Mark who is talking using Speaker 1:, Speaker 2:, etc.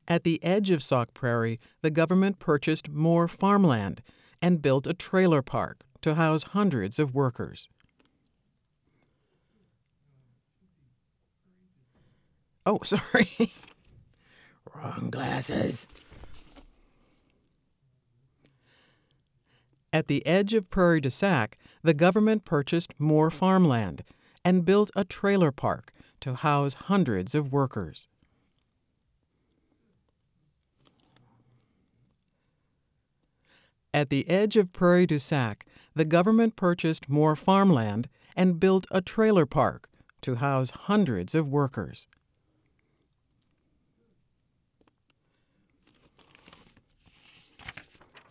Speaker 1: At the edge of Sauk Prairie, the government purchased more farmland and built a trailer park to house hundreds of workers. Oh, sorry. Wrong glasses. At the edge of Prairie du Sac, the government purchased more farmland and built a trailer park to house hundreds of workers. At the edge of Prairie du Sac, the government purchased more farmland and built a trailer park to house hundreds of workers.